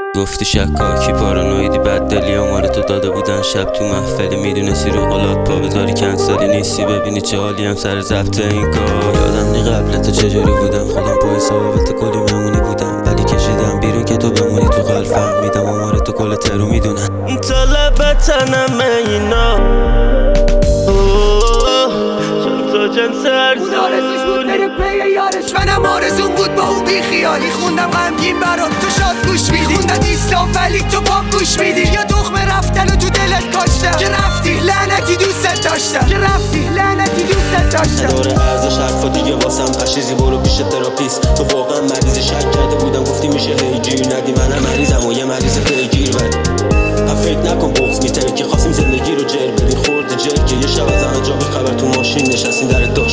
گفتی شکاکی پارانویدی بددلی آمار تو داده بودن شب تو محفلی میدونستی رو قلات پا بذاری کنسلی نیستی ببینی چه حالی هم سر ضبط این کار. یادم نی قبل تو چجوری بودم خودم پای ثابت کلی مهمونی بودم ولی کشیدم بیرون که تو بمونی تو قلب فهمیدم آمار تو کل ترو میدونن طلب تنم اینا چون تو جنس اون آرزوش بود بره پی یارش منم آرزون بود با اون بی خیالی خوندم غمگین برات تو شاد گوش میدی خوندم ایسلام ولی تو پاپ گوش میدی یا دخم رفتن و تو دلت کاشتم که رفتی لعنتی دوستت داشتم که رفتی لعنتی دوستت داشتم نداره ارزش حرفا دیگه واسم پشیزی برو پیش تراپیست تو واقعا مریض شک کرده بودم گفتی میشه هیجیر ندی منم مریضم و یه مریض پیگیر ولی فکر نکن بغض میتره که خواستیم زندگی رو جر بدین خورد جر که یه شب از همه جا خبر تو ماشین نشستین در